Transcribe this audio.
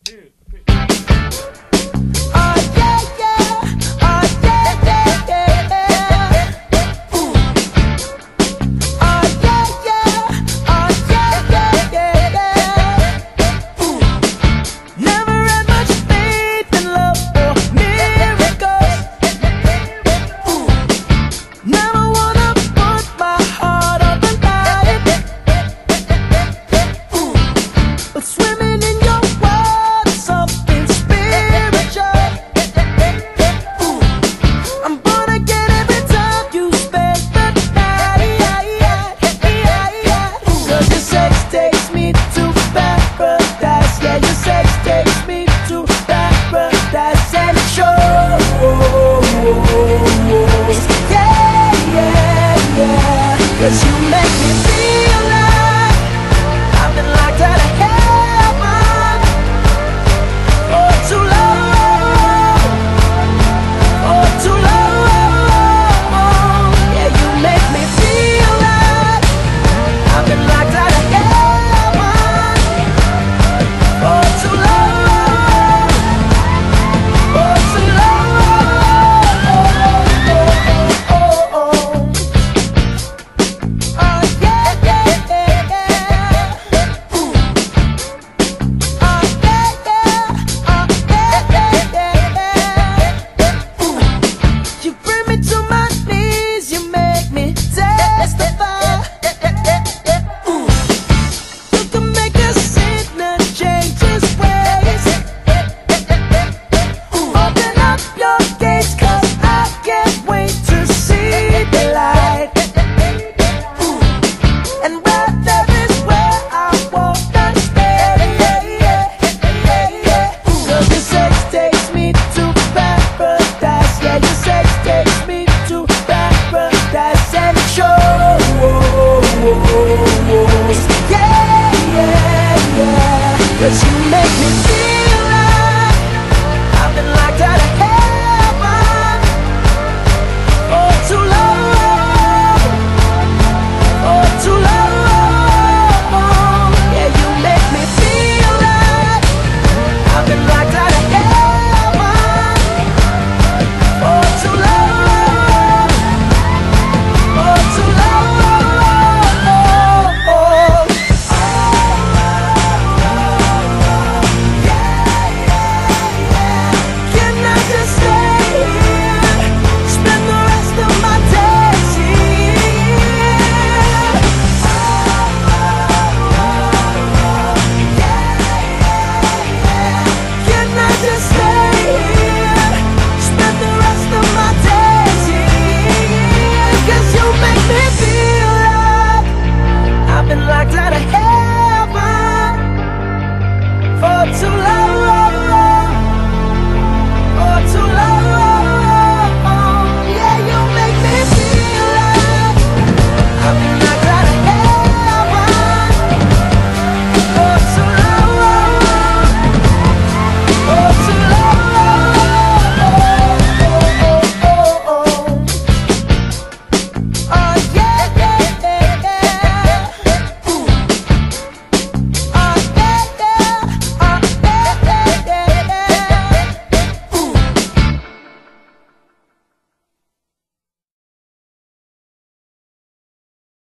2, 3. Oh yeah, yeah. Oh yeah, yeah, yeah. Ooh. Oh yeah, yeah. Oh yeah, yeah, yeah. Ooh. Never had much faith in love or miracles. Ooh. Never wanna put my heart up and lie it. Ooh. But swimming in your world is something spiritual. Ooh. I'm gonna get every time you spend the night. 'Cause your sex takes me to paradise. Yeah, your sex takes me to paradise. And it shows. Yeah, yeah, yeah. 'Cause you